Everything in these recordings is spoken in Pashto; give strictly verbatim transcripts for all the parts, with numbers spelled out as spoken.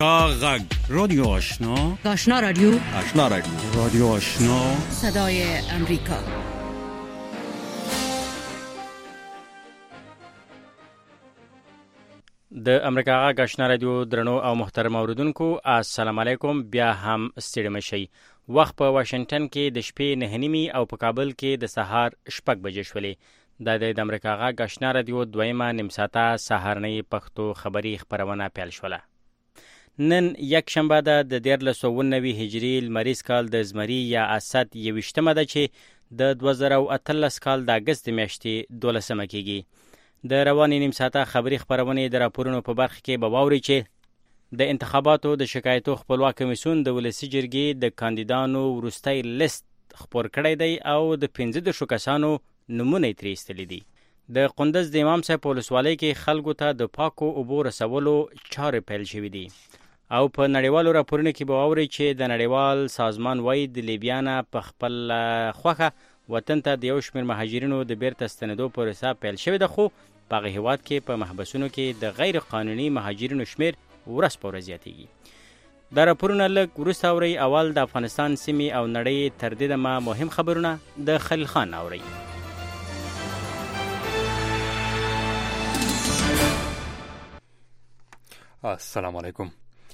غږ رادیو آشنا آشنا رادیو آشنا رادیو رادیو آشنا صدای امریکا. د امریکا غږ آشنا رادیو درنو او محترم اوریدونکو السلام علیکم. بیا هم ستړي مشئ. وخت په واشنگټن کې د شپې نه نیمي او په کابل کې د سهار شپږ بجې شولې. دا د امریکا غږ آشنا رادیو دویمه نیم ساعته سهارنۍ پښتو خبري خبرونه پیل شوله. نن یک شنبه ده د دیارلس سوه اوه نوي هجري لمریز کال د زمري یا اسد یویشتمه ده چې د دوه زره او اتلس کال د اګست میاشتې دولسمه کېږي. د روانې نیم ساعته خبري خبرونې د راپورونو په برخه کې به واورئ چې د انتخاباتو د شکایتو خپلواک کمیسیون د ولسي جرګې د کاندیدانو وروستی لیست خپور کړی دی او د پنځه دېرشو کسانو نومونه یې ترې ایستلي دي. د قندز د امام صاحب په ولسوالۍ کې خلکو ته د پاکو اوبو رسولو چارې پیل شوي دي. او په نړیوالو راپورونو کې به واورئ چې د نړیوال سازمان وایي د لیبیا نه په خپل خوښه وطن ته د یو شمېر مهاجرینو د بیرته ستنېدو پروسه پیل شوې ده، خو په هغه هېواد کې په محبسونو کې د غیر قانوني مهاجرینو شمېر ورځ په ورځ زیاتېږي. دا راپورونه لږ وروسته اورئ. اول د افغانستان سیمې او نړۍ تر دې دمه مهم خبرونه د خلیل خان اورئ. السلام علیکم.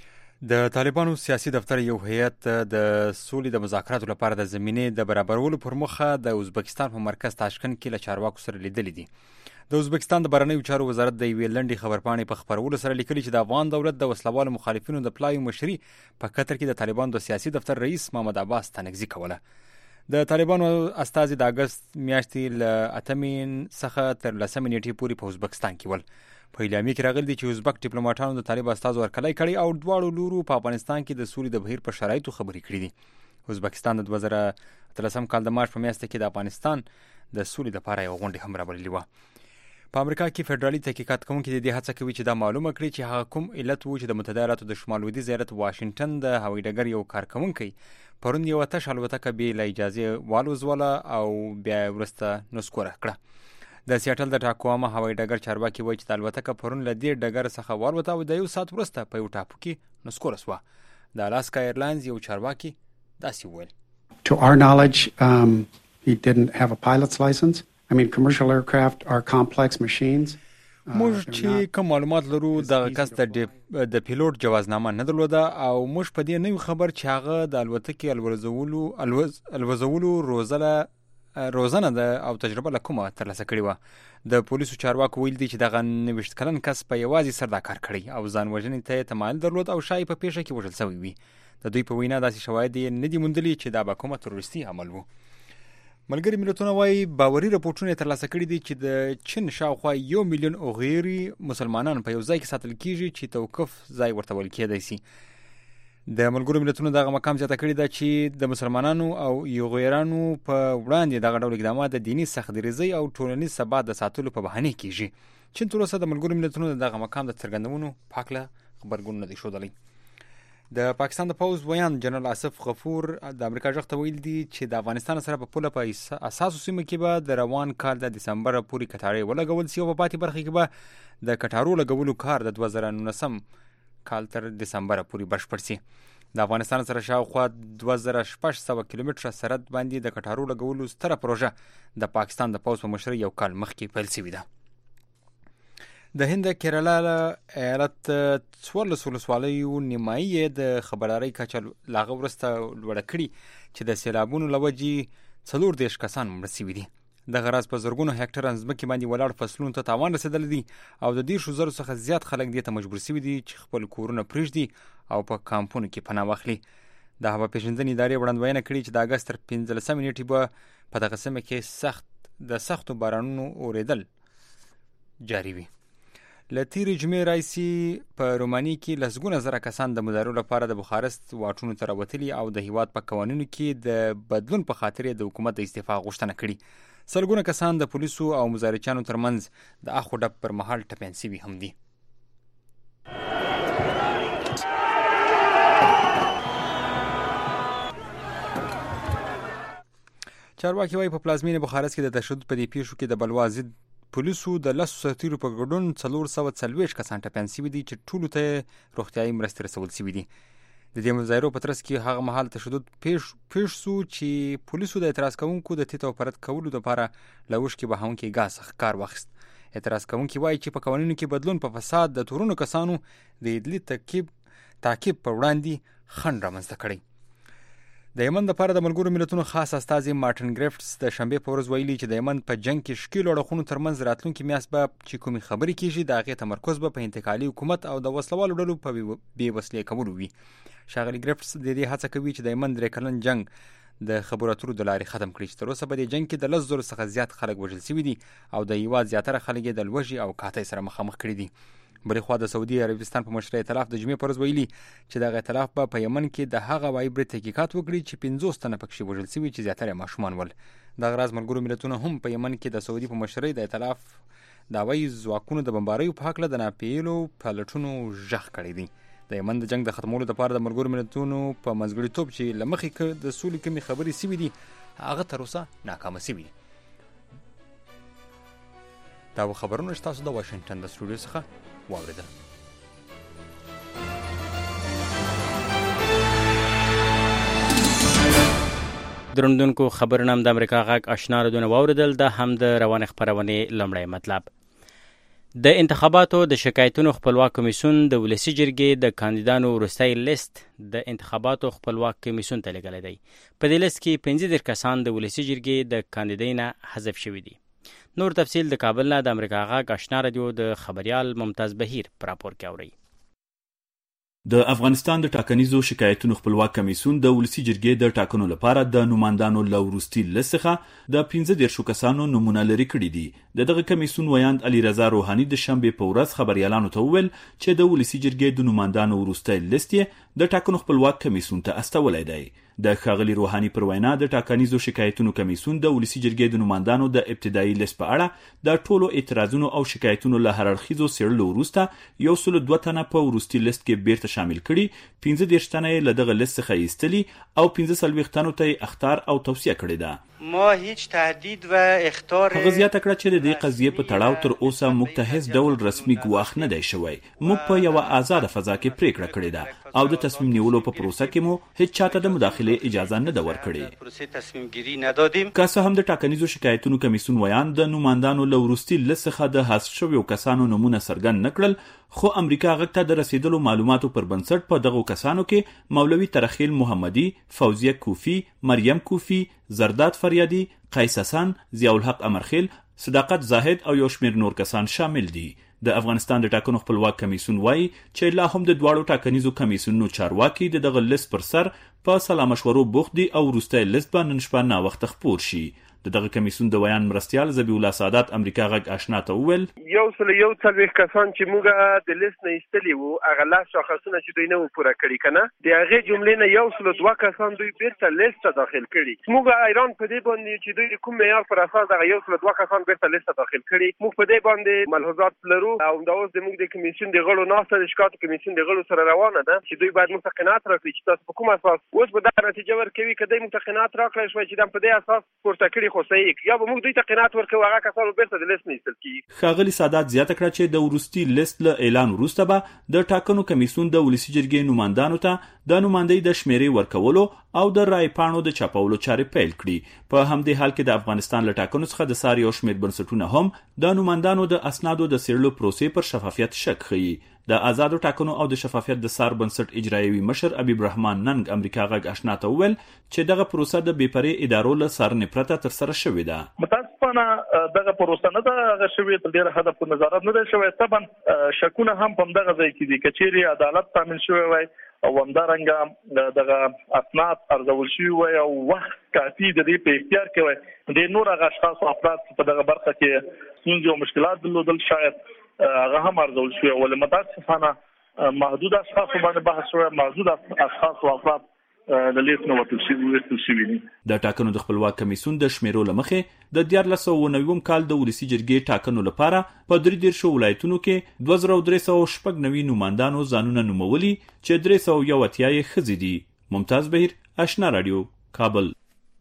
د طالبانو سیاسي دفتر یو هیئت د سولې د مذاکراتو لپاره د زمینې د برابرولو پر مخه د ازبکستان په مرکز تاشکند کې له چارواکو سره لیدلي دي. د ازبکستان د بهرنیو چارو وزارت د یوې لنډې خبرپاڼې په خپرولو سره لیکلي چې د افغان دولت د وسلوالو مخالفینو د پلایو مشري په قطر کې د طالبانو د سیاسي دفتر رئیس محمد عباس تنګزي کوله. د طالبانو استازي د اګست میاشتې له اتمې څخه تر لسمې نیټې پورې په ازبکستان کې ول. په اعلامیه کې راغلي دي چې ازبک ډیپلوماټانو د طالب استازو هرکلی کړی او دواړو لورو په افغانستان کې د سولې د بهیر په شرایطو خبرې کړې دي. ازبکستان د دوه زره اتلسم کال د مارچ په میاشت کې د افغانستان د سولې لپاره یو غونډه هم رابللې وه. په امریکا کې فدرالي تحقیقات کوونکي د دې هڅه کوي چې دا معلومه کړي چې هغه کوم علت و چې د متحده ایالاتو د شمال لویدیځ ایالت واشنگټن د هوایي ډګر یو کارکوونکی پرون یوه تش الوتکه بې له اجازې والوزوله او بیا یې وروسته نسکوره کړه. د سیاټل د ټاکواما هوایي ډګر چارواکي وایي چې د الوتکه پرون له دې ډګر څخه والوته او د یو ساعت وروسته په یو ټاپو کې نسکوره شوه. د الاسکا ایرلاینز یو چارواکي داسې وویل. To our knowledge, um, he didn't have a pilot's license. I mean, commercial aircraft are complex machines. موږ چې کوم معلومات لرو دغه کس د پیلوټ جوازنامه نه درلوده او موږ په دې نه یو خبر چې هغه د الوتکې الوزولو الوزولو روزله روزنه ده او تجربه له کومه ترلاسه کړې وه. د پولیسو چارواکو ویل دي چې دغه نویشت کلن کس په یوازې سر دا کار کړی او ځان وژنې ته یې تمایل درلود او شایي په پیښه کې وژل شوی وي. د دوی په وینا داسې شواهد یې نه دي موندلي چې دا به کومه تروریستي عمل و. ملګري ملتونه وایي باوري رپورټونه یې ترلاسه کړي دي چې د چین شاوخوا یو میلیون اوغیري مسلمانان په یو ځای کې ساتل کیږي چې توقف ځای ورته ویل کېدی سي. د ملګرو ملتونو دغه مقام زیاته کړې ده چې د مسلمانانو او یوغیرانو په وړاندې دغه ډول اقدامات د دیني سختګریزۍ او ټولنیز ثبات د ساتلو په بهانې کیږي. چین تر اوسه د ملګرو ملتونو دغه مقام د څرګندونو پاکله خبرګون نه دی ښودلی. د پاکستان د پوځ ویان جنرال آصف غفور د امریکا غږ ته ویل دي چې د افغانستان سره په پوله په اساسو سیمه کې به د روان کال د دسمبر پورې کټارې ولګول سي او په پاتې برخه کې به د کټارو لګولو کار د دوه زره نولسم کال تر دسمبر پورې بشپړ سي. د افغانستان سره شاوخوا دوه زره شپږ سوه کیلومتره سرحد باندې د کټارو لګولو ستره پروژه د پاکستان د پوځ په مشرۍ یو کال مخکې پیل شوې ده. د هند کیرالا ایالت څوارلس ولسوالیو نیمایي د خبردارۍ کچه له هغه وروسته لوړه کړي چې د سیلابونو له وجې څلور دېرش کسان مړه شوي دي. دغه راز په زرګونو هکټره ځمکې باندې ولاړ فصلونو ته تاوان رسېدلی دی او د دېرشو زرو څخه زیات خلک دې ته مجبور شوي دي چې خپل کورونه پرېږدي او په کامپونو کې پناه واخلي. د هوا پیژندنې ادارې وړاندوینه کړې چې د اګست تر پنځلسمې نیټې به په دغه سیمه کې سخت د سختو بارانونو اورېدل جاري وي. له تېرې جمعې راهیسې په رومانیې کې لسګونه زره کسان د مظاهرو لپاره د بخارست واټونو ته راوتلي او د هېواد په قوانینو کې د بدلون په خاطر د حکومت د استعفا غوښتنه کړې. سلګونه کسان د پولیسو او مظاهرچیانو ترمنځ د اخ و ډب پر مهال ټپیان شوي هم دي. چارواکي وایي په پلازمینې بخارست کې د تشدد په دې پیښو کې د بلوا ضد پولیسو د لسو سرتیرو په ګډون څلور سوه څلوېښت کسان ټپیان سوي دي چې ټولو ته روغتیایي مرستې رسول سوي دي. د دې مظاهرو په ترڅ کې هغه مهال تشدد پیښ پیښ سو چې پولیسو د اعتراض کوونکو د تیت او پرد کولو لپاره له اوښکې بهونکي ګاز کار واخیست. اعتراض کوونکي وایي چې په قوانینو کې بدلون په فساد د تورنو کسانو د عدلي تعقیب تعقیب په وړاندې خنډ رامنځته کړی. د یمن لپاره د ملګرو ملتونو خاص استازي مارټن ګریفټس د شنبې په ورځ ویلي چې د یمن په جنگ کې شکیلو اړخونو ترمنځ راتلونکي میاشت به چې کومې خبرې کیږي د هغې تمرکز به په انتقالي حکومت او د وسلوالو ډلو په بې وسلې کولو وي. ښاغلي ګریفټس د دې هڅه کوي چې د یمن درې کلن جنگ د خبرو اترو د لارې ختم کړي چې تر اوسه په دې جنگ کې د لس زرو څخه زیات خلک وژل سوي دي او د هېواد زیاتره خلک یې د لوږې او قحطۍ سره مخامخ کړي دي. بلې خوا د سعودي عربستان په مشرۍ ائتلاف د جمعې په ورځ ویلي چې دغه ائتلاف به په یمن کې د هغه هوایي برید تحقیقات وکړي چې پنځوس تنه پکښې وژل سوي چې زیاتره یې ماشومان ول. دغه راز ملګرو ملتونو هم په یمن کې د سعودي په مشرۍ د ائتلاف د هوایي ځواکونو د بمباریو په هکله د ناپیلو پلټونو غږ کړی دی. د یمن د جنگ د ختمولو لپاره د ملګرو ملتونو په منځګړیتوب چې له مخې د سولې کومې خبرې سوي دي هغه تر اوسه ناکامه سوي دي. دا خبرونه چې تاسو د واشنګټن د سټوډیو څخه واورېدل. درندونکو خبرونه هم د امریکا غږ آشنا رادیو واورېدل. دا هم د روانې خپرونې لومړی مطلب. د انتخاباتو د شکایتونو خپلواک کمیسیون د ولسي جرګې د کاندیدانو وروستی لیست د انتخاباتو خپلواک کمیسیون ته لیږلی دی. په دې لیست کې پنځه دېرش کسان د ولسي جرګې د کاندیدۍ نه حذف شوي دي. نور تفصیل د کابل نه د امریکا غږ آشنا رادیو د خبریال ممتاز بهیر په راپور کې اورئ. د افغانستان د ټاکنیزو شکایتونو خپلواک کمیسیون د ولسي جرګې د ټاکنو لپاره د نوماندانو له وروستي لیست څخه د پنځه دېرشو کسانو نومونه لرې کړي دي. د دغه کمیسیون ویاند علي رضا روحاني د شنبې په ورځ خبریالانو ته وویل چې د ولسي جرګې د نوماندانو وروستی لیست یې د ټاکنو خپلواک کمیسیون ته استولی دی. د ښاغلي روحاني پر وینا د ټاکنیزو شکایتونو کمیسیون د ولسي جرګې د نوماندانو د ابتدایي لیست په اړه د ټولو اعتراضونو او شکایتونو له هر اړخیزو څېړلو وروسته یو سل دوه تنه په وروستي لیست کې بیرته شامل کړي، پنځه دېرش تنه یې له دغه لیست څخه ایستلي او پنځه څلوېښت تنو ته یې اخطار او توصیه کړې ده. ما هیچ تهدید و اخطار هغه زیاته کړه چې د دې قضیې په تړاو تر اوسه موږ ته هیڅ ډول رسمي ګواښ نه دی شوی. موږ په یوه آزاده فضا کې پریکړه کړې ده او د تصمیم نیولو په پروسه کې مو هیڅ چاته د مداخلې اجازه نه ده ورکړې. پروسه تصمیم گیری ندادیم. که څه هم د ټاکنیزو شکایتونو کمیسیون ویان د نوماندانو له وروستي لیست څخه د حذف شویو کسانو نومونه څرګند نه کړل، خو امریکا غږ ته د رسیدلو معلوماتو پر بنسټ په دغو کسانو کې مولوي ترخیل محمدي، فوزیه کوفی، مریم کوفی، زرداد فریادي، قیس حسن، ضیاءالحق امرخیل، صداقت زاهد او یو شمېر نور کسان شامل دي. د افغانستان د ټاکنو خپلواک کمیسیون وایي چې لا هم د دواړو ټاکنیزو کمیسیونونو چارواکي د دغه لیست پر سر په سلا مشورو بوخت دي او وروستی لیست به نن شپه ناوخته خپور شي. د دغه کمیسیون د ویان مرستیال ذبیح الله سادات امریکا غږ آشنا ته وویل یو سل یو څلوېښت کسان چې موږ د لیست نه ایستلي وو هغه لس شاخصونه چې دوی نه وو پوره کړي که نه د هغې جملې نه یو سل دوه کسان دوی بیرته لیست ته داخل کړي. موږ حیران په دې باندې چې دوی د کوم معیار پر اساس دغه یو سل دوه کسان بیرته لیست ته داخل کړي. موږ په دې باندې ملحوظات لرو او همدا اوس زموږ د کمیسیون د غړو ناسته د شکایتو کمیسیون د غړو سره روانه ده چې دوی باید موږ ته قناعت راکړي چې تاسو په کوم اساس اوس به دغه نتیجه ورکوي که دوی موږ ته قناعت راکړی شوی چې دا په دې اساس پورته کړي خو صحیح یا به موږ دوی ته قناعت ورکوو هغه کسانو بیرته د لیست نه ایستل کېږي. ښاغلي سادات زیاته کړه چې د وروستي لیست له اعلان وروسته به د ټاکنو کمیسیون د ولسي جرګې نوماندانو ته د نوماندۍ د شمیرې ورکولو او د رای پاڼو د چاپولو چارې پیل کړي. په همدې حال کې د افغانستان له ټاکنو څخه د ساري او شمېر بنسټونه هم د نوماندانو د اسنادو د څېړلو پروسې پر شفافیت شک ښیي. د آزادو ټاکنو او د شفافیت د سار بنسټ اجرایوي مشر حبیب رحمان ننګ امریکا غږ آشنا ته وویل چې دغه پروسه د بې پرې ادارو له څارنې پرته ترسره شوې ده. متاسفانه دغه پروسه نه ده هغه شوې تر ډېره حده په نظارت نه ده شوی. طبعا شکونه هم په همدغه ځای کې دي که چیرې عدالت تامین شوی وای او همدارنګه دغه اسناد ارزول شوي وای او وخت کافي د دې په اختیار کې وای د نور هغه اشخاص او افراد په دغه برخه کې ستونزې او مشکلات درلودل شاید هغه هم ارزول شوی ولې متاسفانه محدود اشخاص باندې بحث شوی محدود اشخاص او افراد د لیست نه وتل شوي دي. د ټاکنو د خپلواک کمیسیون د شمیرو له مخې د دیارلس سوه اووه نوي کال د ولسي جرګې ټاکنو لپاره په درې دېرشو ولایتونو کې دوه زره درې سوه شپږ نوي نوماندانو ځانونه نومولي چې درې سوه یو اتیا یې ښځې دي. ممتاز بهیر آشنا راډیو کابل.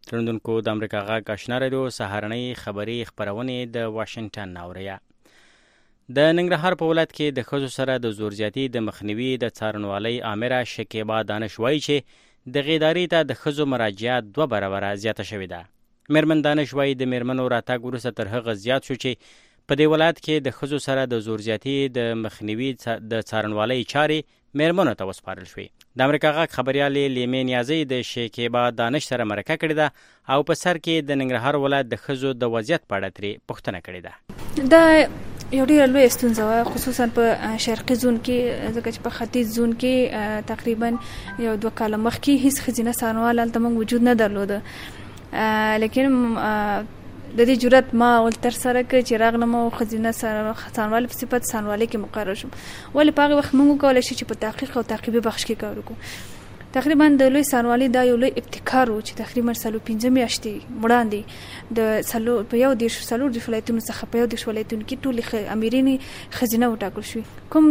ترندونکو د امریکا غږ آشنا رادیو سهارنۍ خبري خبرونې د واشنگټن ناوریا. د ننګرهار په ولایت کې د ښځو سره د زور زیاتي د مخنیوي د څارنوالۍ آمره شکیبا دانش وایي چې د غیداري ته د ښځو مراجعه دوه برابره زیاته شوې ده. میرمن دانش وایي د میرمنو راتګ وروسته تر هغه زیات شو چې په دې ولایت کې د ښځو سره د زور زیاتي د مخنیوي د څارنوالۍ چارې میرمنو ته وسپارل شوې. د امریکا غږ خبریالې لیمې نیازۍ د شکیبا دانش سره مرکه کړې ده او په سر کې د ننګرهار ولایت د ښځو د وضعیت په اړه ترې پوښتنه کړې ده. دا یو ډېره لویه ستونزه وه، خصوصا په شرقي زون کې، ځکه چې په ختیځ زون کې تقریبا یو دوه کاله مخکې هیڅ ښځینه څارنوال هلته موږ وجود نه درلوده. لیکن د دې جرأت ما اول تر سره کړ چې راغلم او ښځینه څارنوال په صفت څارنوالۍ کې مقرر شوم. ولې په هغه وخت موږ وکولی شو چې په تحقیق او تعقیبي بخش کې کار وکړو. تقریبا د لوی څارنوالۍ دا یو لوی ابتکار و چې تقریبا څلور پنځه میاشتې وړاندې د څلور په یو دېرش څلور دېرش ولایتونو څخه په یو دېرش ولایتونو کې ټولې امیرینې ښځینه وټاکل شوې. کوم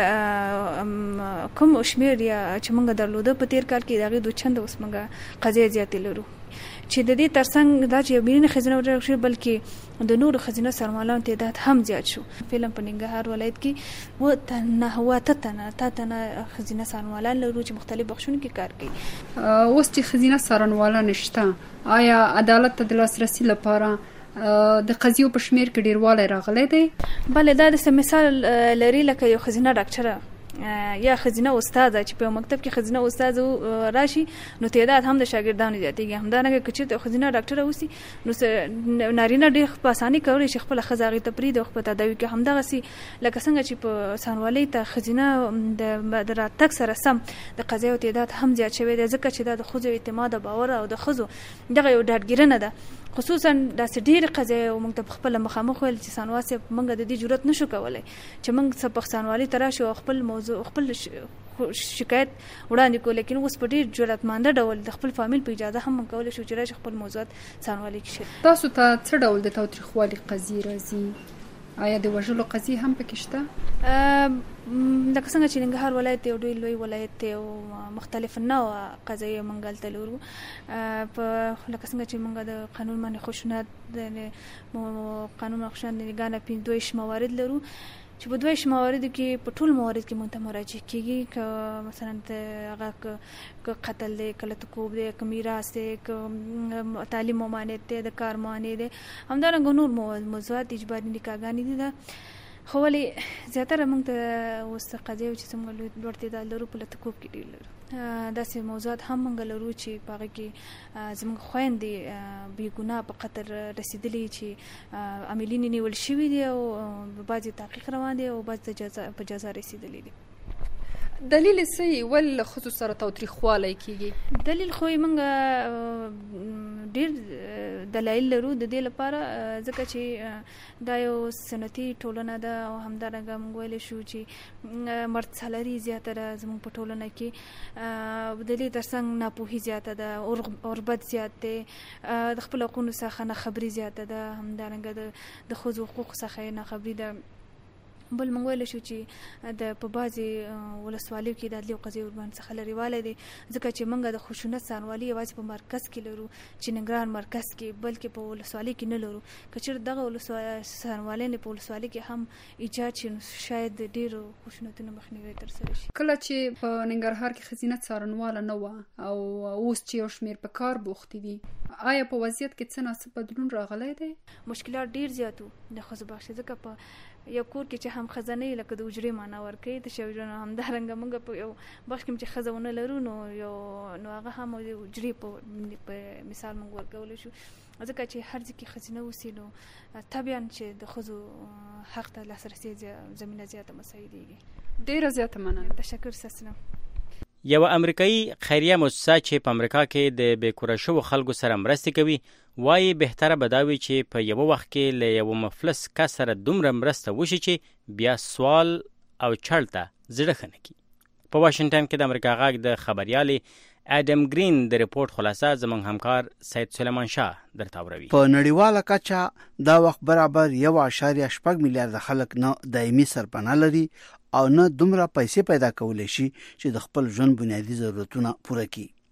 کوم شمېر یا چې موږ درلوده په تېر کال کې د هغې دوه چنده اوس موږ قضیې زیاتې لرو، چې د دې ترڅنګ دا چې امیرینې ښځینه وټاکل شوې بلکې د نورو ښځینه څارنوالانو تعداد هم زیات شو. فعلا په ننګرهار ولایت کې اووه تنه اووه اته تنه اته تنه ښځینه څارنوالان لرو چې مختلف بخشونو کې کار کوي. اوس چې ښځینه څارنوالان شته، آیا عدالت ته د لاسرسي لپاره د قضیو په شمېر کې ډېروالی راغلی دی؟ بله، دا داسې مثال لري لکه یو ښځینه ډاکټره یا ښځینه استاده چې په مکتب کې ښځینه استاده راشي نو تعداد هم د شاګردانو زیاتېږي. همدارنګه که چېرته ښځینه ډاکټره اوسي نو نارینه ډېر په اسانۍ کولی شي خپله ښځه هغې ته پرېږدي او په تداوي کې. همدغسې لکه څنګه چې په څارنوالۍ ته ښځینه د راتګ سره سم د قضایو تعداد هم زیات شوی دی، ځکه چې دا د ښځو اعتماد او باور او د ښځو دغه یو ډاډګیرنه ده. خصوصا داسې ډېرې قضایې او موږ ته په خپله مخامخ ویل چې څارنوال صاحب موږ د دې جرأت نه شو کولی چې موږ څه په څارنوالۍ ته راشو او خپل موضوع خپل شکایت وړاندې کړو. لیکن اوس په ډېر جرأتمنده ډول د خپل فامیل په اجازه هم موږ کولی شو چې راشو خپل موضوعات څارنوالۍ کې شریک. تاسو ته څه ډول د تاوتریخوالي قضیې راځي؟ آیا د وژلو قضیې هم پکې شته؟ لکه څنګه چې ننګرهار ولایت یو ډېر لوی ولایت دی او مختلف نوعه قضایې موږ هلته لرو. په لکه څنګه چې موږ د قانون منع خشونت د قانون منع خشونت د نګاه نه دوه ویشت موارد لرو چې په دوه ویشت مواردو کې په ټول موارد کې موږ ته مراجعه کېږي، که مثلا هغه که قتل دی، که لتکوب دی، که میراث دی، که تعلیم ممانعت دی، د کار مانع دی، همدارنګه نور موضوعات اجباري نکاحګانې دي. ده خو ولې زیاتره موږ ته اوس قضیې چې څومره لوړ تعداد لرو په لتکوب کې ډېر لرو. داسې موضوعات هم موږ لرو چې په هغه کې زموږ خویندې بې ګناه په قتل رسېدلي چې عاملین یې نیول شوي دي او بعضې تحقیق روان دی او بعضې په جزا رسېدلي دي. دلیل څه یې ولې له ښځو سره تاوتریخوالی کېږي؟ دلیل خو یې موږ ډېر دلایل لرو د دې لپاره، ځکه چې دا یو سنتي ټولنه ده او همدارنګه موږ ویلی شو چې مرد سالاري زیاته ده زموږ په ټولنه کې. د دې ترڅنګ ناپوهي زیاته ده، غربت زیات دی، د خپلو حقونو څخه ناخبري زیاته ده، همدارنګه د ښځو حقوقو څخه یې ناخبري ده. بل موږ ویلی شو چې د په بعضې ولسوالیو کې د عدلي او قضایي ورباندې څخه لرېوالی دی، ځکه چې موږ د خشونت څارنوالي یوازې په مرکز کې لرو چې ننګرهار مرکز کې، بلکې په ولسوالۍ کې نه لرو. که چېرته دغه څارنوالۍ نه په ولسوالۍ کې هم ایجاد شي نو شاید د ډېرو خشونتونو مخنیوی ترسره شي. کله چې په ننګرهار کې ښځینه څارنواله نه وه او اوس چې یو شمېر په کار بوختې دي، آیا په وضعیت کې څه ناڅه بدلون راغلی دی؟ مشکلات ډېر زیات وو د ښځو بخش، ځکه په یو کور کې چې هم ښځه نه وي لکه د حجرې معنا ورکوي د شویجانو، همدارنګه موږ په یو بخش کې چې ښځه ونه لرو نو یو نو هغه هم د حجرې په مثال موږ ورکولی شو، ځکه چې هر ځای کې ښځینه اوسي نو طبعا چې د ښځو حق ته لاسرسي زمینه زیاته مساعدېږي. ډېره زیاته مننه. تشکر ستاسو. یوه امریکایي خیریه مؤسسه چې په امریکا کې د بېکوره شوو خلکو سره مرستې کوي وایي بهتره به دا وي چې په یوه وخت کې له یوه مفلس کس سره دومره مرسته وشي چې بیا سوال او چړ ته زړه ښه نه کړي. په واشنګټن کې د امریکا غږ د خبریالې اډم ګرین د رپورټ خلاصه زموږ همکار سید سلیمان شاه درته اوروي. په نړیواله کچه دا وخت برابر یو اعشاریه شپږ میلیارده خلک نه دایمي سرپناه لري او نه دومره پیسې پیدا کولی شي چې د خپل ژوند بنیادي ضرورتونه پوره کړي.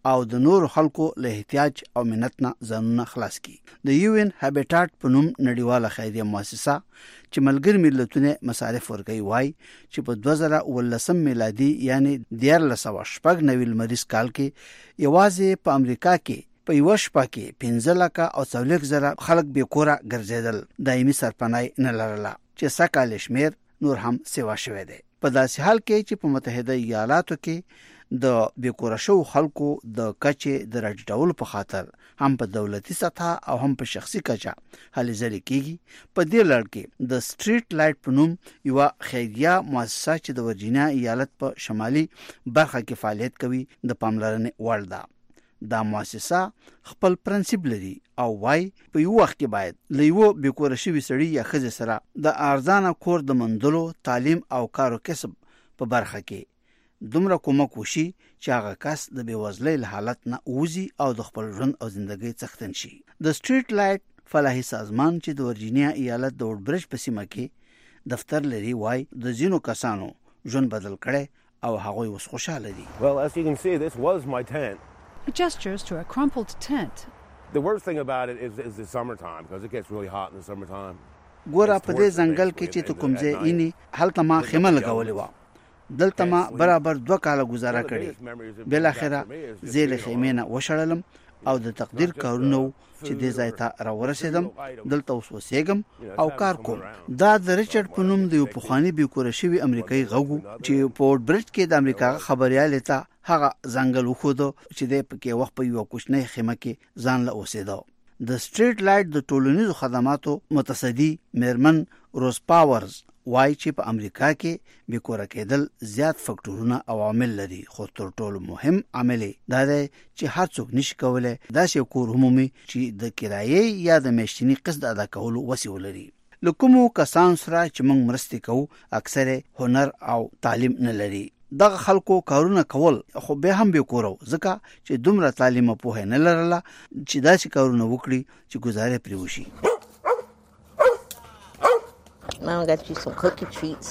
او د نور خلکو له احتیاج او منت نه ځانونه خلاص کړي. د یو ان هابټاټ په نوم نړیواله خیریه مؤسسه چې ملګری ملتونه مصارف ورکوي وای چې په دوه زره ولسم میلادي یعنی دیارلس سوه شپږ نوي لمریز کال کې یوازې په امریکا کې په یو شپه کې پنځه لکه او څلور زره خلک بې کوره ګرځېدل، دایمي سرپناه نه لرله چې سکهال شمیر نور هم سیوا شوی دی. په داسې حال کې چې په متحده ایالاتو کې د بې کوره شوو خلکو د کچې د راټیټولو په خاطر هم په دولتي سطح او هم په شخصي کچه هلې ځلې کېږي. په دې لړ کې د سټریټ لایټ په نوم یوه خیریه مؤسسه چې د ورجینیا ایالت په شمالي برخه کې فعالیت کوي د پاملرنې وړ ده. دا مؤسسه خپل پرنسپ لري او وای په یو وخت کې باید له یو بې کوره شوي سړي یا ښځې سره د ارزانه کور د موندلو، تعلیم او کار او کسب په برخه کې دومره کومک وشي چې هغه کس د بېوزلۍ له حالت نه ووځي او د خپل ژوند او زندګۍ څښتن شي. د سټریټ لایټ فلاحي سازمان چې د ورجینیا ایالت د وډبرج په سیمه کې دفتر لري وای د ځینو کسانو ژوند بدل کړی او هغوی اوس خوشحاله دي. Well, as you can see, this was my tent. He gestures to a crumpled tent. The worst thing about it is, is the summertime because it gets really hot in the summertime. ګوره په دې ځنګل کې چې ته کوم ځای اینی هلته ما خیمه لګولې وه. دلته ما برابر دوه کاله گزاره کړې. بالاخره زه له خیمې نه وشړلم او د تقدیر کارونه چې دې ځای ته راورسېدم، دلته اوس اوسېږم او کار کوم. دا د ریچارډ په نوم د یو پخواني بې کوره شوي امریکایي غږ و چې په وډبرج کې د امریکا خبریالې ته هغه ځنګل وښودو چې دی پکې وخت په یوه کوچنۍ خیمه کې ځان له اوسېده. د سټریټ لایټ د ټولنیزو خدماتو متصدي میرمن روز پاورز وای چې په امریکا کې بې کوره کېدل زیات فکټورونه او عوامل لري، خو تر ټولو مهم عامل دا دی چې هر څوک نشي کولی داسې کور عمومي چې د کرایې یا د میاشتني قسط ادا کولو وس ولري. له کومو کسانو سره چې موږ مرستې کوو اکثر هنر او تعلیم نه لري. دغه خلکو کارونه کول خو به هم به کورو ځکه چې دومره تعلیم او پوهه نه لرله چې داسې کارونه وکړي چې گزاره پرې وشي. Now I got you some cookie treats.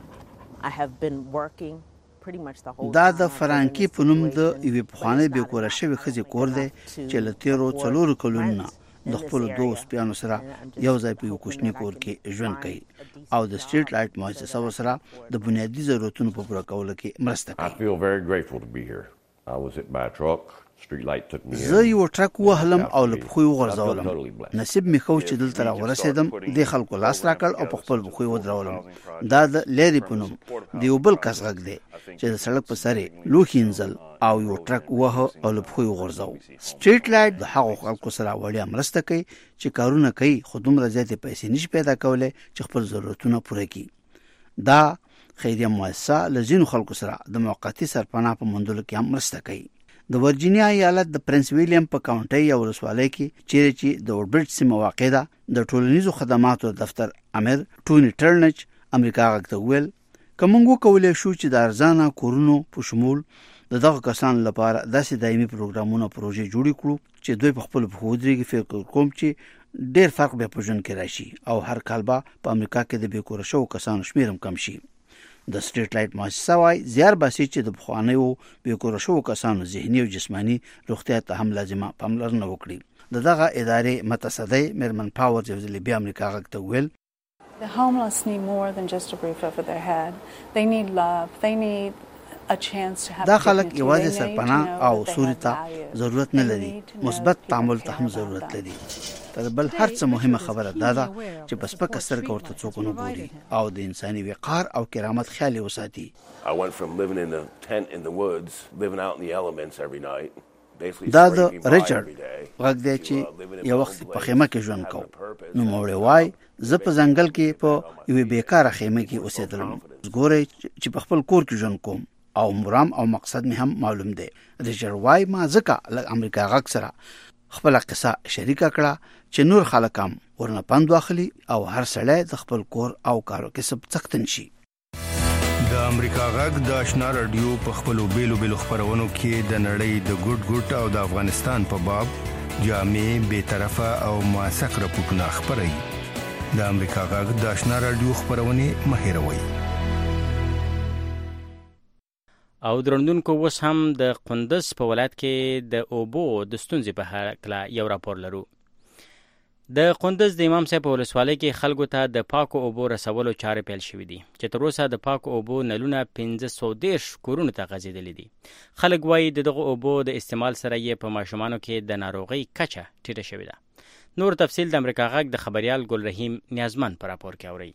I have been working pretty much the whole دا د فرانکی په نوم د یوې پخوانۍ بې کوره شوې ښځې کور دی چې له تېرو څلورو کلونو نه د خپلو دوو سپیانو سره یو ځای په یو کوچني کور کې ژوند کوي او د سټریټ لایټ مؤسسه ورسره د بنیادي ضرورتونو په پوره کولو کې مرسته کوي. I feel very grateful to be here. I was hit by a truck. Street light took me in. زه یو ټرک وهلم او له پښو وغورځولم. نصیب مې ښه و چې دلته راورسېدم، دې خلکو لاس راکړ او په خپل پښو ودرولم. دا د لیري په نوم د یو بل کس غږ دی چې د سړک په سر یې لوښي انځل او یو ټرک وهه او له پښو وغورځاو. سټریټ لایټ د هغو خلکو سره وړیا مرسته کوي چې کارونه کوي خو دومره زیاتې پیسې نشي پیدا کولی چې خپل ضرورتونه پوره کړي. دا خیریه مؤسسه له ځینو خلکو سره د موقتي سرپناه په موندلو کې هم مرسته کوي. د ورجینیا ایالت د پرنس ویلیام په کاونټي یا ولسوالۍ کې چیرې چې د وډبرج سیمه واقع ده، د ټولنیزو خدماتو دفتر امیر ټوني ټرنچ امریکا غږ ته وویل که موږ وکولی شو چې د ارزانه کورونو په شمول د دغه کسانو لپاره داسې دایمي پروګرامونه پروژې جوړې کړو چې دوی په خپلو پښو ودرېږي، فکر کوم چې ډېر فرق به په ژوند کې راشي او هر کال به په امریکا کې د بې کوره شوو کسانو شمېر هم کم شي. د سټریټ لایټ مؤسسه وایي زیار باسي چې د پخوانیو بې کوره شوو کسانو ذهني او جسماني روغتیا ته هم لازمه پاملرنه وکړي. د دغه ادارې متصدی میرمن پاورز یو ځل بیا امریکا غږ ته وویل The homeless need more than just a roof over their head. They need love. They need a chance to have دا خلک یوازې سرپناه او سوري ته ضرورت نه لري، مثبت تعامل ته هم ضرورت لري. تر بل هر څه مهمه خبره دا ده چې په سپکه سترګه ورته څوک ونه ګوري او د انساني وقار او کرامت خیال یې وساتي. I went from living in a tent in the woods, living out in the elements every night. دا د ریچارډ غږ دی چې یو وخت په خیمه کې ژوند کوم. نو موړی وای زه په ځنګل کې په یوې بیکاره خیمه کې اوسېدلم. ګورئ چې په خپل کور کې ژوند کوم او مرام او مقصد مې هم معلوم دی. ریچارډ وای ما ځکه له امریکا غږ سره خپل قصه شریکه کړه چې نور خلک هم ورنه پند واخلي او هر سړی د خپل کور او کارو کسب څښتن شي. د امریکا غږ د آشنا رادیو په خپلو بیلو بیلو خپرونو کې د نړۍ د ګډ ګډ او د افغانستان په باب جامع بے طرفه او موثق راپورټونه خپروي. د امریکا غږ د آشنا رادیو خپرونې مه هېروئ. او درندونکو اوس هم د قندوز په ولایت کې د اوبو د ستونزې په هکله یو راپور لرو. د قندوز د امام صاحب په ولسوالۍ کې خلکو ته د پاکو اوبو رسولو چارې پیل شوې دي چې تر اوسه د پاکو اوبو نلونه پنځه سوه دېرش کورونو ته غځېدلي دي. خلک وایي د دغه اوبو د استعمال سره یې په ماشومانو کې د ناروغۍ کچه ټیټه شوې ده. نور تفصیل د امریکا غږ د خبریال ګل رحیم نیازمن په راپور کې اورئ.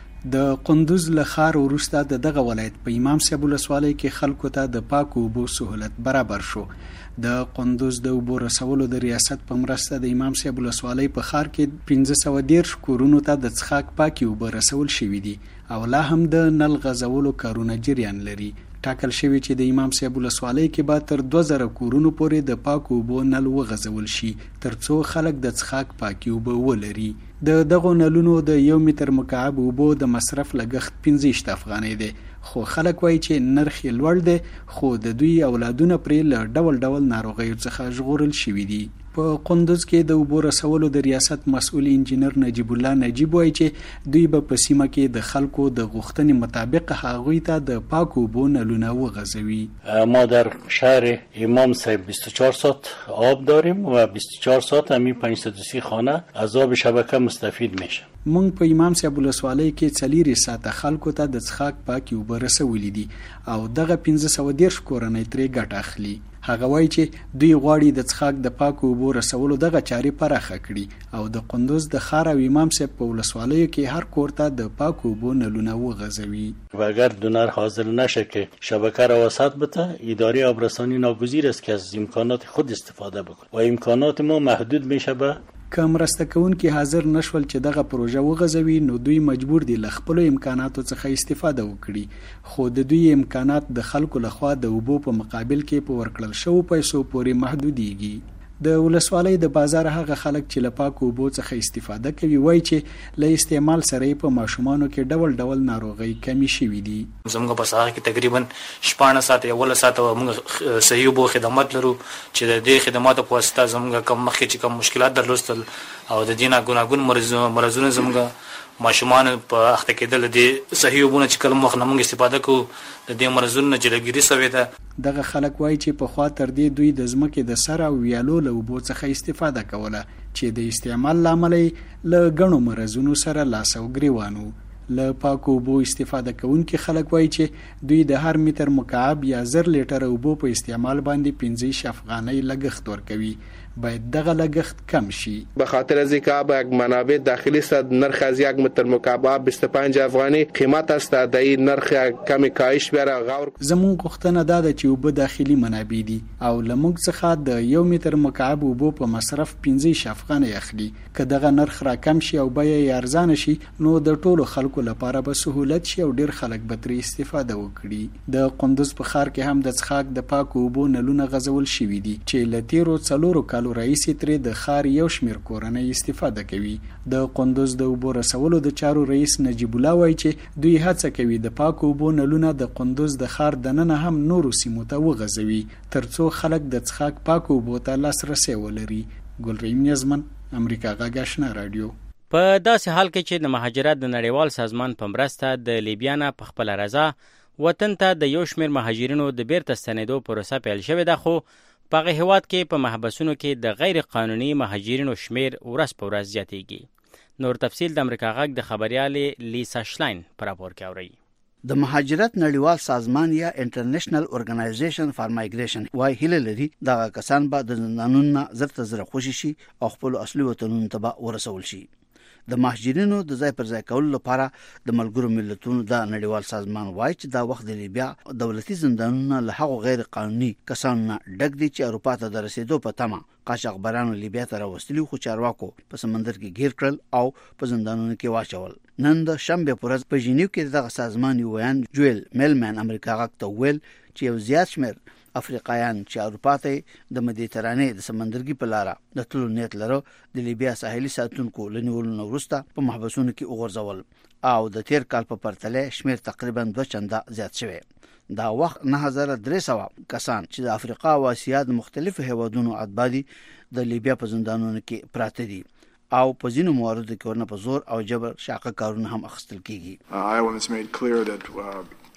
د قندوز له ښار وروسته د دغه ولایت په امام صاحب ولسوالۍ کې خلکو ته د پاکو اوبو سهولت برابر شو. د قندوز د اوبو رسولو د ریاست په مرسته د امام صاحب ولسوالۍ په ښار کې پنځه سوه دېرش کورونو ته د څښاک پاکې اوبه رسول شوي دي او لا هم د نل غځولو کارونه جریان لري. ټاکل شوی چې د امام صاحب ولسوالۍ کې به تر دوه زره کورونو پورې د پاکو اوبو نل وغځول شي تر څو خلک د څښاک پاکې اوبه ولري. د دغو نلونو د یو متر مکعب اوبو د مصرف لګښت پنځه ویشت افغانۍ دی، خو خلک وایي چې نرخ یې لوړ دی، خو د دوی اولادونه پرې له ډول ډول ناروغیو څخه ژغورل شوي دي. په قندوز کې د اوبو رسولو د ریاست مسؤل انجینر نجیب الله نجیب وایي چې دوی به په سیمه کې د خلکو د غوښتنې مطابق هغوی ته د پاکو اوبو نلونه وغځوي. ما در شهر امام صاحب بیست و چهار ساعت آب داریم و بیست و چهار ساعت همین پانصد و سی خانه از آب شبکه مستفید میشه. مونږ په امام صاحب ولسوالۍ کې څلېرې ساعته خلکو ته د څښاک پاکې اوبه رسولي دي او دغه پنځه سوه دېرش کورنۍ ترې ګټه اخلي. هغه وایي چې دوی غواړي د څښاک د پاکو اوبو رسولو دغه چارې پراخه کړي او د قندوز د ښار او امام صاحب په ولسوالیو کې هر کور ته د پاکو اوبو نلونه وغځوي. و اگر دونر حاضر نشه که شبکه را وسعت بده، اداره آبرسانی ناگزیر است که از امکانات خود استفاده بکنه و امکانات ما محدود میشه. به که مرسته کوونکي حاضر نشول چې دغه پروژه وغځوي نو دوی مجبور دي له خپلو امکاناتو څخه استفاده وکړي، خو د دوی امکانات د خلکو لخوا د اوبو په مقابل کې په ورکړل شوو پیسو پورې محدودیږي. د ولسوالۍ د بازار هغه خلک چې له پاکو اوبو څخه استفاده کوي وایي چې له استعمال سره په ماشومانو کې ډول ډول ناروغۍ کمی شوي دي. زموږ په ساحه کې تقریبا شپاړس ساعته اوله ساعته موږ صحي اوبو خدمات لرو چې د دې خدماتو په واسطه زموږ کم مخکې چې کم مشکلات درلودل او د دې نه ګوناګون مرزونه زموږ ماشومان په اخته کېدل دي صحي اوبو چې کله مخ نه موږ استفاده کوو د دې مرزونه جلګيري سوي ده. دغه خلک وایي چې په خوا تر دې دوی د ځمکې د سر او ویالو له اوبو څخه استفاده کوله چې د استعمال لامل له ګڼو مرزونو سره لاس او ګریوانو. له پاکو اوبو استفاده کوونکي خلک وایي چې دوی د هر متر مکعب یا زر لیټر اوبو په استعمال باندې پنځه افغانۍ لګښت ورکوي. باید دغه لګښت کم شي. به خاطر از اینکه آب یک منابع داخلی است، نرخ از یک متر مکعب آب بیست و پنج افغانی قیمت است. در این نرخ کمی کاهش بیاره غور. زموږ غوښتنه دا ده چې اوبه داخلي منابع دي او له موږ څخه د یو متر مکعب اوبو په مصرف پنځه افغانۍ اخلي. که دغه نرخ را کم شي او بیه یې ارزانه شي نو د ټولو خلکو لپاره به سهولت شي او ډیر خلک به ترې استفاده وکړي. د قندوز په ښار کې هم د څښاک د پاکو اوبو نلونه غځول شوي دي چې له تیرو څلورو کالو رئیس ترې د ښار یو شمیر کورنۍ استفاده کوي. د قندوز د اوبو رسولو د چارو رئیس نجیب الله وایي چې دوی هڅه کوي د پاکو اوبو نلونه د قندوز د ښار دننه هم نورو سیمو ته وغځوي ترڅو خلک د څښاک پاکو اوبو ته لاسرسی ولري. ګلریم نیازمن، امریکا غږ آشنا رادیو. په داسې حال کې چې د مهاجرت د نړیوال سازمان په مرسته د لیبیا نه په خپله رضا وطن ته د یو شمیر مهاجرینو د بیرته ستنېدو پروسه پیل شوې ده، خو په هغه هیواد کې په محبسونو کې د غیر قانوني مهاجرینو شمیر ورځ په ورځ زیاتېږي. نور تفصیل د امریکا غږ د خبریالې لیسا شلاین په راپور کې اورئ. د مهاجرت نړیوال سازمان یا انټرنیشنل اورګنایزیشن فار مایګریشن وايي هیله لري دغه کسان به د زندانونو زر ته زر خوشي شي او خپل اصلي وطنونو ته به ورسول شي. د مهاجرینو د ځای پر ځای کولو لپاره د ملګرو ملتونو د نړیوال سازمان وايي چې دا وخت د لیبیا دولتي زندانونه له هغو غیر قانوني کسانو نه ډک دي چې اروپا ته د رسیدو په تمه قاچاقبرانو لیبیا ته راوستلي، خو چارواکو په سمندر کې گیر کړل او په زندانونو کې واچول. نن د شنبه پر ورځ په ژنیو کې دغه سازمان یو ویان جویل میلمن امریکا غږ ته ویل چې یو زیات شمیر افریقایان چې اروپا ته د مدیترانې د سمندرګي په لاره د تلو نیت لرو د لیبیا ساحلي ساتونکو لنیولو وروسته په محبسونو کې وغورځول او د تیر کال په پرتله شمیر تقریبا دوه چنده زیات شوی. دا وخت نه هزار درې سوه کسان چې د افریقا او اسیا د مختلفو هیوادونو اتباع د لیبیا په زندانونو کې پراته دي او په ځینو مواردو کې ورنه په زور او جبر شاقه کارونه هم اخیستل کیږي. I want to make clear that uh,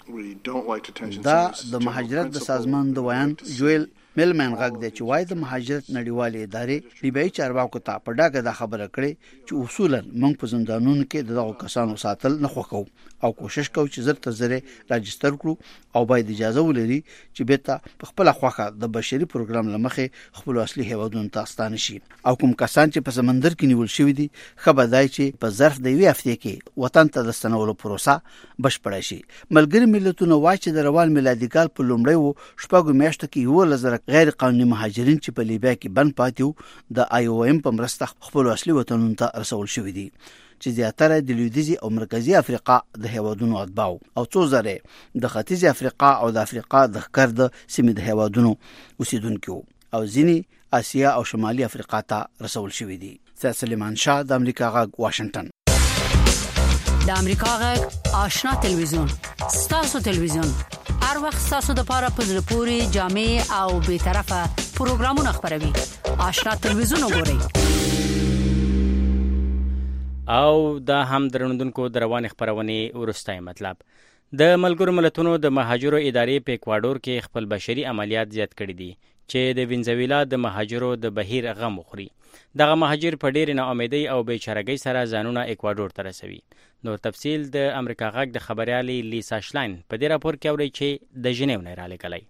دا د مهاجرت د سازمان د ویان جویل ملمن غږ دی چې وایي د مهاجرت نړیوالې ادارې لیبیایي چارواکو ته په ډاګه دا خبره کړې چې اصولا موږ په زندانونو کې دغه کسانو ساتل نه خوښو او کوشش کوو چې زر تر زر راجستر کړو او باید اجازه ولري چې بیرته په خپل خوخه د بشري پروګرام لمخې خپل اصلي هیوادونو ته ستانه شي او کوم کسان چې په سمندر کې نیول شوی دي خبردای چې په ظرف د یوې هفتې کې وطن ته د ستنولو پروسه بشپړه شي. ملګري ملتونه وايي چې د روان میلادي کال په لومړۍ و شپږو میاشتو کې یو لزر غیر قانوني مهاجرین چې په لیبیا کې بند پاتې د آی او ایم په مرسته خپل اصلي وطنونو ته رسول شوی دي چې زیاتره د لویدیځي او مرکزی افریقا د هیوادونو اتباو او څو زره د ختیځي افریقا او د افریقا د ښکار د سیمې د هیوادونو اوسیدونکو او ځینې اسیا او شمالي افریقا ته رسول شوی دي. سید سلیمان شاه د امریکا غږ واشنگټن. د امریکا غږ آشنا تلویزیون ستاسو تلویزیون هر وخت ستاسو د پاره په زړه پوري جامع او به طرفه پروګرامونه خبروي. آشنا تلویزیون وګورئ. او دا هم درنوندونکو دروان خبرونه ورستای مطلب د ملګرو ملتونو د مهاجرو ادارې په اکوادور کې خپل بشري عملیات زیات کړي دي چې د وینزویلا د مهاجرو د بهیر غم وخوري. دغه مهاجر په ډېر نه امیدي او بیچارهګۍ سره ځانونه اکوادور ته رسوي. نور تفصیل د امریکا غږ د خبريالي لیسا شلاین په دې راپور کې اوري چې د ژنیو نه را لګلای.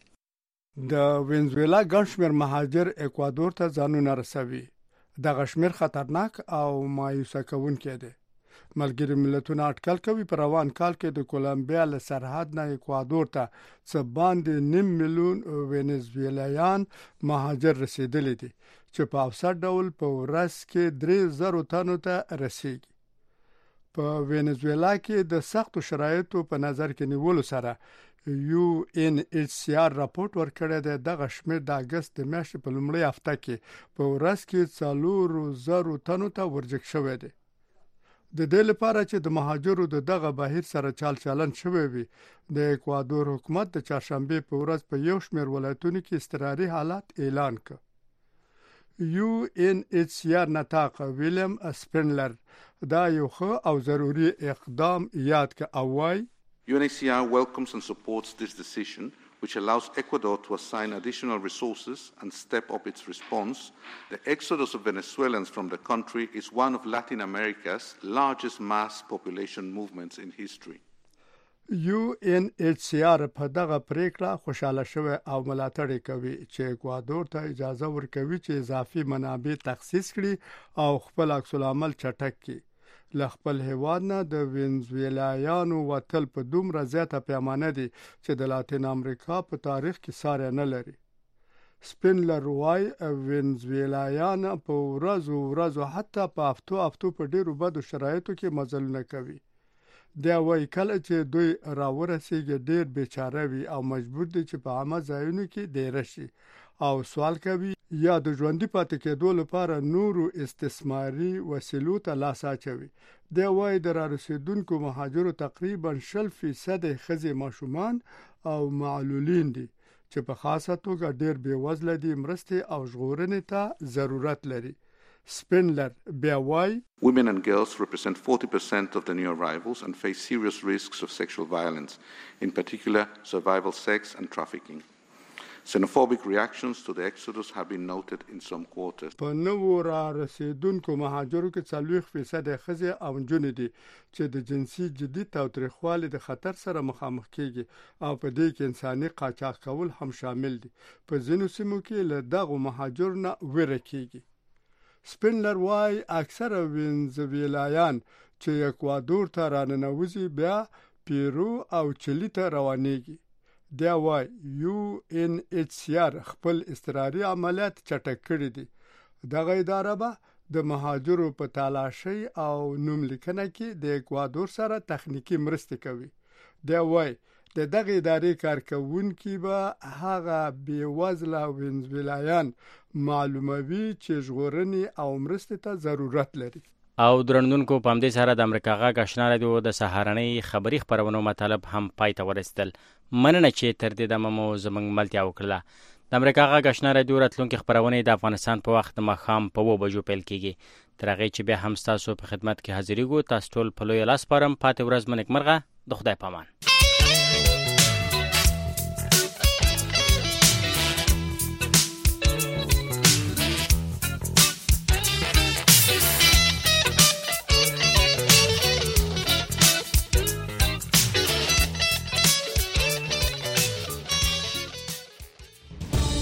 د وینزویلا ګڼشمیر مهاجر اکوادور ته ځانونه رسوي. دغه شمیر خطرناک او مایوسه کوونکی دی. ملګری ملتونه اټکل کوي په روان کال کې د کولمبیا له سرحد نه اکوادور ته څه باندې نیم میلیون وینزویلایان مهاجر رسیدلي دي چې په اوسط ډول په ورځ کې درې زره تنو ته رسیږي. په وینزویلا کې د سختو شرایطو په نظر کې نیولو سره یو ان ایچ سی آر راپورټ ورکړی دی. دغه شمیر د اګست د میاشتې په لومړۍ هفته کې په ورځ کې څلور زره تنو ته ورجګ شوی دی. د دې لپاره چې د مهاجرو د دغه بهیر سره چال چلن شوی وي د اکوادور حکومت د چهارشنبه په ورځ په یو شمیر ولایتونو کې اضطراري حالت اعلان کړ. یو ان ایچ سی آر نطاق ویلیم سپینلر دا یو ښه او ضروري اقدام یاد کړ او وايي U N H C R welcomes and supports this decision, which allows Ecuador to assign additional resources and step up its response. The exodus of Venezuelans from the country is one of Latin America's largest mass population movements in history. یو ان ایچ سی آر په دغه پریکړه خوشاله شوه او ملاتړ کوي چې اکوادور ته اجازه ورکوي چې اضافي منابع تخصیص کړي او خپل عکس العمل چټک کړي. له خپل هیواد نه د وینزویلایانو وتل په دومره زیاته پیمانه دي چې د لاتین امریکا په تاریخ کې ساری نه لري. سپینلر وای وینزویلایان په ورځو ورځو حتی په هفتو هفتو په ډیرو بدو شرایطو کې مزلونه کوي. دا وای کله چې دوی راورسیږي ډیر بیچاره وي او مجبور دي چې په عامه ځایونو کې ډیر شي او سوال کوي یا د ژوندۍ پاتې کېدو لپاره نورو استثماري وسیلو ته لاس اچوي. دا وای د رارسیدونکو مهاجرو تقریبا شل فیصد ښځې ماشومان او معلولین دي چې په خاصه توګه ډیر بېوزله دي مرستې او ژغورنې ته ضرورت لري. Spindler بیا وای Women and girls represent forty percent of the new arrivals and face serious risks of sexual violence, in particular survival sex and trafficking. Xenophobic reactions to the exodus have been noted in some quarters. په نوو را رسیدونکو مهاجرو کې څلوېښت فیصد ښځې او نجونې دي چې د جنسي جدي تاوتریخوالي د خطر سره مخامخ کیږي او په دې کې انساني قاچاق کول هم شامل دي. په ځینو سیمو کې له دغو مهاجرو نه ویره کیږي. سپینلر وای اکثره وینزویلایان چې اکوادور ته راننوځي بیا پیرو او چلی ته روانېږي. دا وای یو ان ایچ سی آر خپل اضطراري عملیات چټک کړي دي. دغه اداره به د مهاجرو په تالاشۍ او نوم لیکنه کې د اکوادور سره تخنیکی مرسته کوي. دا وای د دغه ادارې کارکونکي به هغه بېوزله وینزویلایان معلوموي چې ژغورنې او مرستې ته ضرورت لري. او درنوونکو په همدې سره د امریکا غږ آشنا رادیو د سهارنۍ خبري خبرونو مطلب هم پای ته ورسېدل. مننه چې تر دې دمه مو زموږ ملتیا وکړله. د امریکا غږ آشنا رادیو راتلونکي خبرونه د افغانستان په وخت د ماښام په اوه بجو پیل کیږي. تر هغې چې بیا هم ستاسو په خدمت کې حاضرېږو. تاسو ټول په لوی لاس سپارم. پاتې ورځ مو نیکمرغه. د خدای پامان.